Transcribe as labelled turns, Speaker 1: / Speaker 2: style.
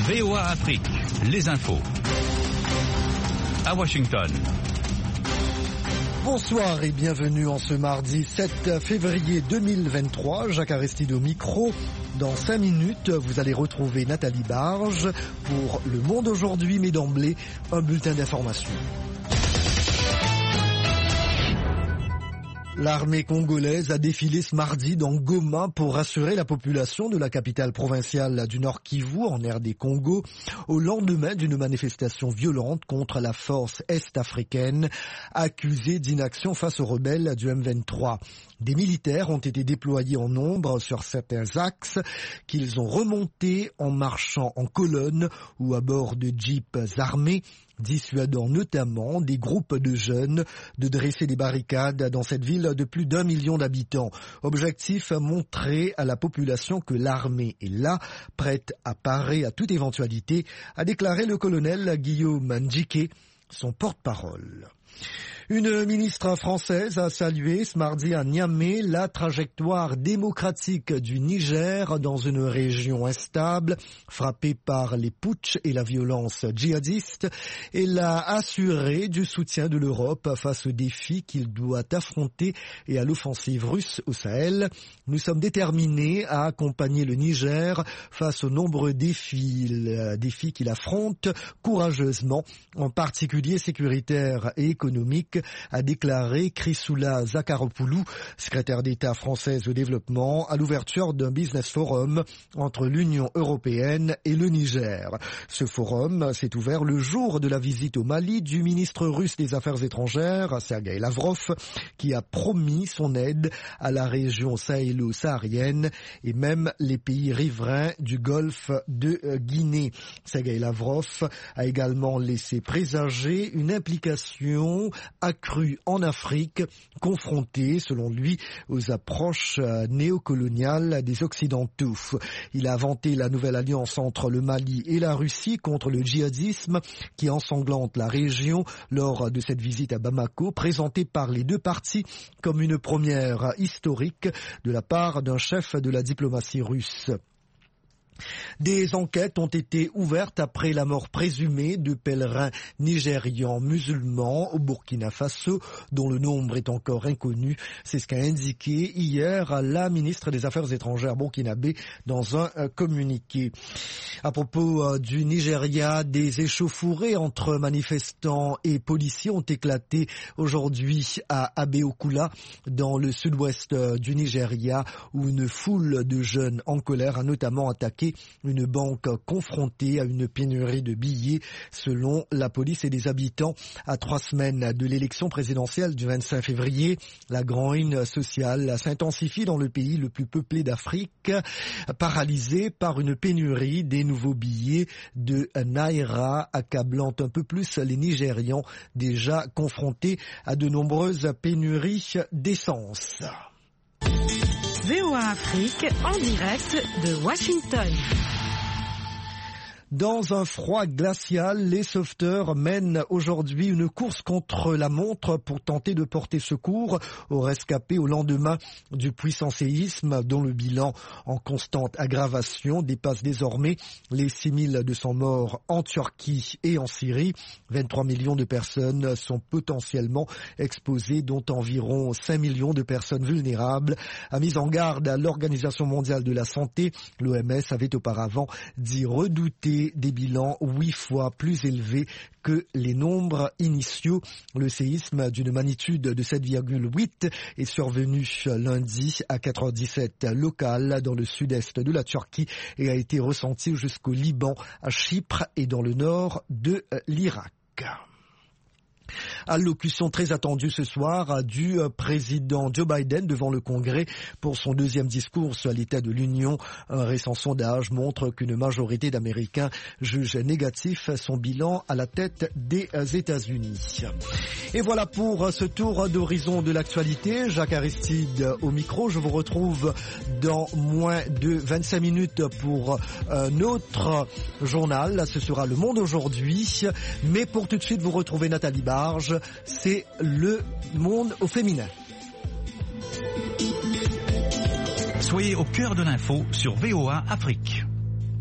Speaker 1: VOA Afrique, les infos. À Washington.
Speaker 2: Bonsoir et bienvenue en ce mardi 7 février 2023. Jacques Aristide au micro. Dans 5 minutes, vous allez retrouver Nathalie Barge pour Le Monde aujourd'hui, mais d'emblée, un bulletin d'information. L'armée congolaise a défilé ce mardi dans Goma pour rassurer la population de la capitale provinciale du Nord Kivu, en RD Congo, au lendemain d'une manifestation violente contre la force est-africaine accusée d'inaction face aux rebelles du M23. Des militaires ont été déployés en nombre sur certains axes qu'ils ont remontés en marchant en colonne ou à bord de jeeps armés, dissuadant notamment des groupes de jeunes de dresser des barricades dans cette ville de plus d'1 million d'habitants. Objectif, montrer à la population que l'armée est là, prête à parer à toute éventualité, a déclaré le colonel Guillaume Ndjike, son porte-parole. Une ministre française a salué ce mardi à Niamey la trajectoire démocratique du Niger dans une région instable, frappée par les putschs et la violence djihadiste. Elle a assuré du soutien de l'Europe face aux défis qu'il doit affronter et à l'offensive russe au Sahel. Nous sommes déterminés à accompagner le Niger face aux nombreux défis qu'il affronte courageusement, en particulier sécuritaires et économiques, a déclaré Chrysoula Zakharopoulou, secrétaire d'État française au développement, à l'ouverture d'un business forum entre l'Union européenne et le Niger. Ce forum s'est ouvert le jour de la visite au Mali du ministre russe des Affaires étrangères, Sergueï Lavrov, qui a promis son aide à la région sahélo-saharienne et même les pays riverains du golfe de Guinée. Sergueï Lavrov a également laissé présager une implication accrue en Afrique, confrontée, selon lui, aux approches néocoloniales des Occidentaux. Il a vanté la nouvelle alliance entre le Mali et la Russie contre le djihadisme qui ensanglante la région lors de cette visite à Bamako, présentée par les deux parties comme une première historique de la part d'un chef de la diplomatie russe. Des enquêtes ont été ouvertes après la mort présumée de pèlerins nigérians musulmans au Burkina Faso, dont le nombre est encore inconnu. C'est ce qu'a indiqué hier la ministre des Affaires étrangères burkinabé dans un communiqué. À propos du Nigeria, des échauffourées entre manifestants et policiers ont éclaté aujourd'hui à Abeokuta, dans le sud-ouest du Nigeria, où une foule de jeunes en colère a notamment attaqué une banque confrontée à une pénurie de billets, selon la police et les habitants. À 3 semaines de l'élection présidentielle du 25 février, la grogne sociale s'intensifie dans le pays le plus peuplé d'Afrique, paralysé par une pénurie des nouveaux billets de Naira, accablant un peu plus les Nigérians déjà confrontés à de nombreuses pénuries d'essence.
Speaker 3: VOA Afrique en direct de Washington.
Speaker 2: Dans un froid glacial, les sauveteurs mènent aujourd'hui une course contre la montre pour tenter de porter secours aux rescapés au lendemain du puissant séisme dont le bilan en constante aggravation dépasse désormais les 6200 morts en Turquie et en Syrie. 23 millions de personnes sont potentiellement exposées, dont environ 5 millions de personnes vulnérables. A mis en garde à l'Organisation mondiale de la santé, l'OMS avait auparavant dit redouter des bilans 8 fois plus élevés que les nombres initiaux. Le séisme d'une magnitude de 7,8 est survenu lundi à 4h17 local dans le sud-est de la Turquie et a été ressenti jusqu'au Liban, à Chypre et dans le nord de l'Irak. Allocution très attendue ce soir du président Joe Biden devant le Congrès pour son deuxième discours sur l'état de l'Union. Un récent sondage montre qu'une majorité d'Américains jugent négatif son bilan à la tête des États-Unis. Et voilà pour ce tour d'horizon de l'actualité. Jacques Aristide au micro. Je vous retrouve dans moins de 25 minutes pour notre journal. Ce sera Le Monde aujourd'hui. Mais pour tout de suite, vous retrouvez Nathalie Barge. C'est Le Monde au féminin.
Speaker 1: Soyez au cœur de l'info sur VOA Afrique.